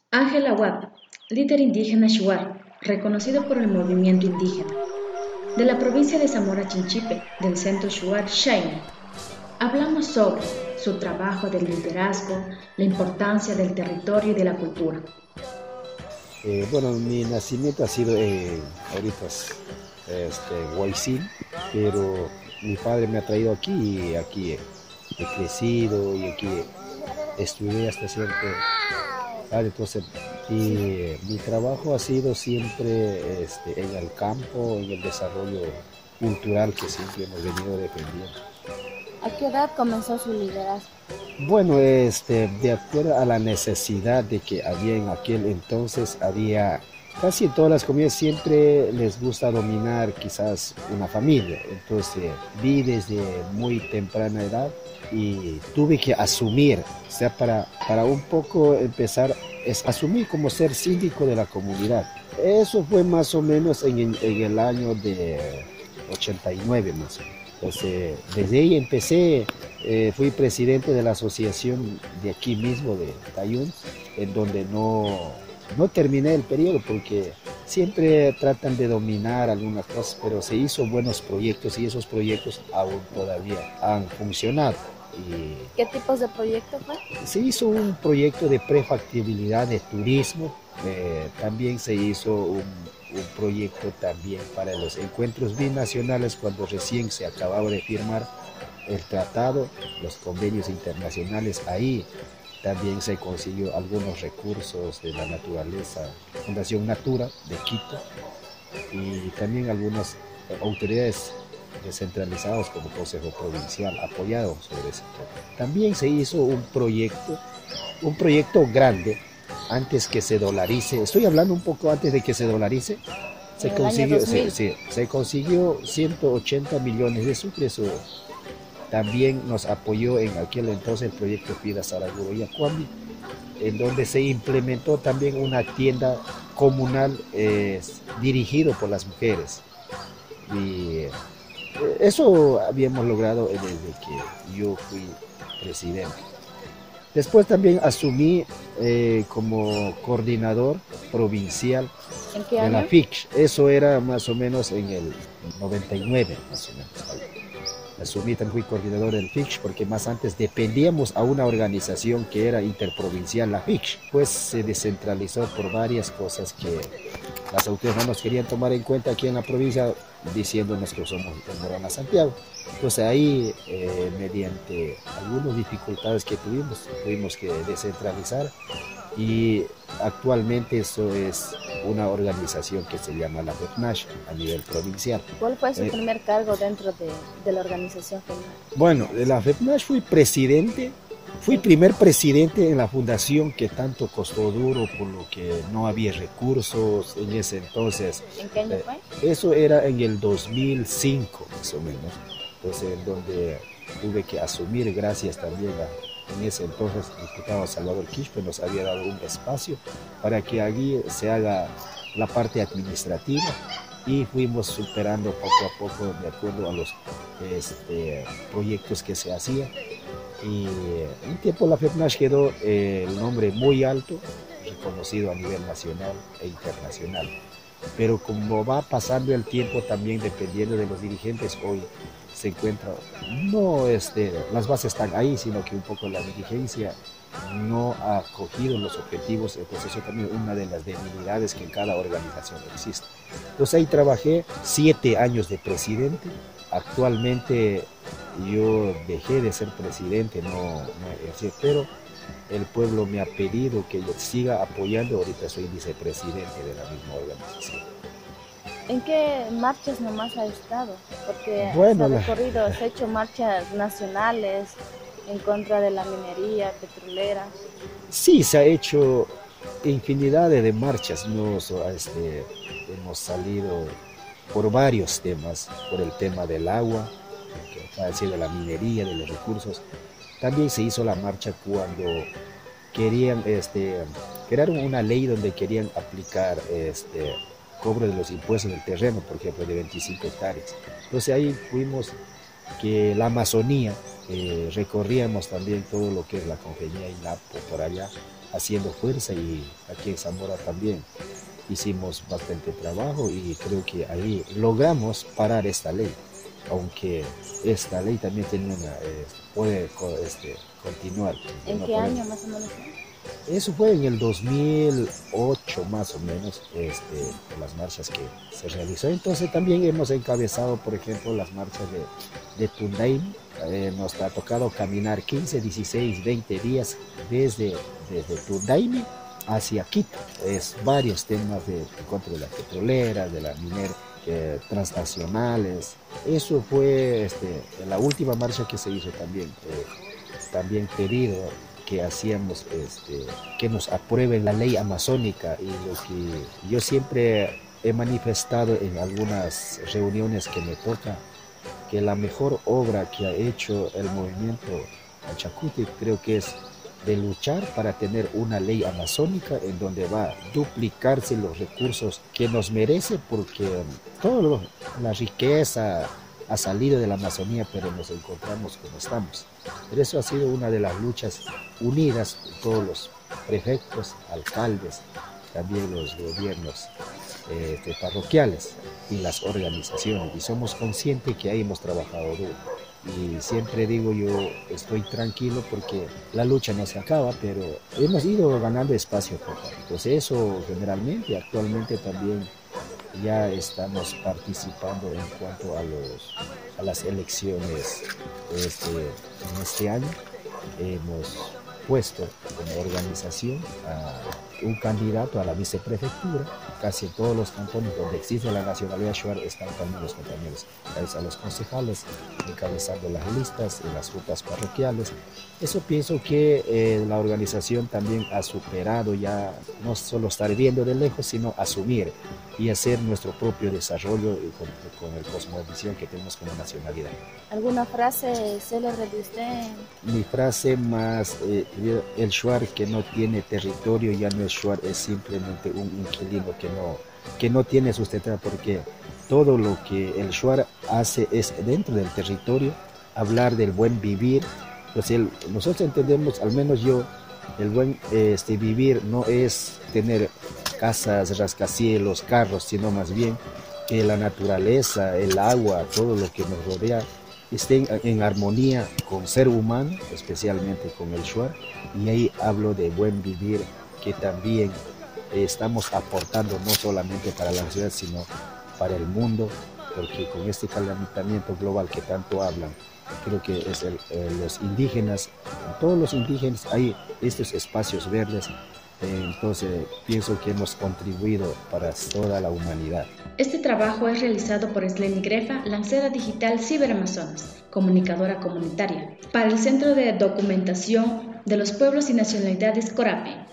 Ángel Awad, líder indígena Shuar, reconocido por el movimiento indígena, de la provincia de Zamora Chinchipe, del centro Shuar Shaina. Hablamos sobre su trabajo de liderazgo, la importancia del territorio y de la cultura. Bueno, mi nacimiento ha sido ahorita Huaycín, pero mi padre me ha traído aquí y aquí he crecido y aquí estudié hasta cierto. Entonces, y mi trabajo ha sido siempre en el campo, en el desarrollo cultural que siempre hemos venido defendiendo. ¿A qué edad comenzó su liderazgo? Bueno, de acuerdo a la necesidad de que había en aquel entonces, había casi en todas las comunidades siempre les gusta dominar quizás una familia. Entonces vi desde muy temprana edad y tuve que asumir, o sea, para un poco empezar, es asumir como ser síndico de la comunidad. Eso fue más o menos en el año de 89 más o menos. Entonces, desde ahí empecé, fui presidente de la asociación de aquí mismo, de Tayún, en donde no terminé el periodo porque siempre tratan de dominar algunas cosas, pero se hizo buenos proyectos y esos proyectos aún todavía han funcionado. Y ¿Qué tipos de proyectos fue? se hizo un proyecto de prefactibilidad de turismo, también se hizo un proyecto también para los encuentros binacionales cuando recién se acababa de firmar el tratado, los convenios internacionales, ahí también se consiguió algunos recursos de la naturaleza, Fundación Natura de Quito y también algunas autoridades descentralizadas como Consejo Provincial apoyados sobre ese tema. También se hizo un proyecto grande antes que se dolarice. Estoy hablando un poco antes de que se dolarice. En el año 2000. Se consiguió 180 millones de sucres. También nos apoyó en aquel entonces el proyecto Pida Saraguro y Acuambi, en donde se implementó también una tienda comunal dirigido por las mujeres. Y eso habíamos logrado desde que yo fui presidente. Después también asumí como coordinador provincial ¿En qué de la año? FIC. Eso era más o menos en el 99, más o menos. Asumí también fui coordinador del FIC porque más antes dependíamos a una organización que era interprovincial, la FIC. Pues se descentralizó por varias cosas que las autoridades no nos querían tomar en cuenta aquí en la provincia, diciéndonos que somos de Morona Santiago. Entonces ahí, mediante algunas dificultades que tuvimos que descentralizar y actualmente eso es una organización que se llama la FEPNASH a nivel provincial. ¿Cuál fue su Eh, primer cargo dentro de la organización FENAC? bueno, de la FEPNASH fui presidente. Fui primer presidente en la fundación que tanto costó duro por lo que no había recursos en ese entonces. ¿En qué año Eh, fue? Eso era en el 2005 más o menos. Entonces, en donde tuve que asumir gracias también en ese entonces el diputado Salvador Quispe nos había dado un espacio para que allí se haga la parte administrativa y fuimos superando poco a poco de acuerdo a los proyectos que se hacían y un tiempo la FEPNASH quedó el nombre muy alto, reconocido a nivel nacional e internacional. Pero como va pasando el tiempo también dependiendo de los dirigentes, hoy se encuentra, no las bases están ahí, sino que un poco la dirigencia no ha cogido los objetivos, entonces eso también es una de las debilidades que en cada organización existe. Entonces ahí trabajé 7 años de presidente, actualmente yo dejé de ser presidente, no ejercí, pero el pueblo me ha pedido que yo siga apoyando, ahorita soy vicepresidente de la misma organización. ¿En qué marchas nomás ha estado? Porque se ha Bueno, recorrido, se ha hecho marchas nacionales en contra de la minería petrolera. sí, se ha hecho infinidad de marchas, hemos salido por varios temas, por el tema del agua, que ha sido de la minería, de los recursos. También se hizo la marcha cuando querían, crearon una ley donde querían aplicar cobro de los impuestos del terreno, por ejemplo, de 25 hectáreas. Entonces ahí fuimos que la Amazonía, recorríamos también todo lo que es la compañía INAPO por allá haciendo fuerza, y aquí en Zamora también hicimos bastante trabajo y creo que ahí logramos parar esta ley, aunque esta ley también tiene puede continuar. ¿En qué año más o menos? Eso fue en el 2008 más o menos, las marchas que se realizó. Entonces también hemos encabezado, por ejemplo, las marchas de Tundaim. Nos ha tocado caminar 15, 16, 20 días desde Tundaim hacia Quito. Es varios temas de contra de las petroleras, de las mineras transnacionales. Eso fue la última marcha que se hizo también. También pedido que hacíamos que nos aprueben la ley amazónica, y lo que yo siempre he manifestado en algunas reuniones que me toca, que la mejor obra que ha hecho el movimiento Pachacuti creo que es de luchar para tener una ley amazónica en donde va a duplicarse los recursos que nos merece, porque toda la riqueza ha salido de la Amazonía, pero nos encontramos como estamos. Pero eso ha sido una de las luchas unidas de todos los prefectos, alcaldes, también los gobiernos parroquiales y las organizaciones, y somos conscientes que ahí hemos trabajado duro. Y siempre digo, yo estoy tranquilo porque la lucha no se acaba, pero hemos ido ganando espacio poco. Entonces eso generalmente, actualmente también ya estamos participando en cuanto a las elecciones en este año. Hemos puesto como organización a un candidato a la viceprefectura. Casi todos los cantones donde existe la nacionalidad shuar están también los compañeros, a los concejales encabezando las listas en las juntas parroquiales. Eso pienso que la organización también ha superado ya no solo estar viendo de lejos, sino asumir y hacer nuestro propio desarrollo con el cosmovisión que tenemos como nacionalidad. ¿Alguna frase célebre de usted? Mi frase más, el shuar que no tiene territorio ya no es shuar, es simplemente un inquilino que no tiene sustentabilidad, porque todo lo que el shuar hace es dentro del territorio, hablar del buen vivir. Entonces nosotros entendemos, al menos yo, el buen vivir no es tener casas, rascacielos, carros, sino más bien que la naturaleza, el agua, todo lo que nos rodea estén en armonía con el ser humano, especialmente con el shuar. Y ahí hablo de buen vivir, que también estamos aportando no solamente para la ciudad, sino para el mundo, porque con este calentamiento global que tanto hablan, creo que es los indígenas, en todos los indígenas hay estos espacios verdes. Entonces pienso que hemos contribuido para toda la humanidad. Este trabajo es realizado por Sleni Grefa, lancera digital Ciberamazonas, comunicadora comunitaria, para el Centro de Documentación de los Pueblos y Nacionalidades Corape.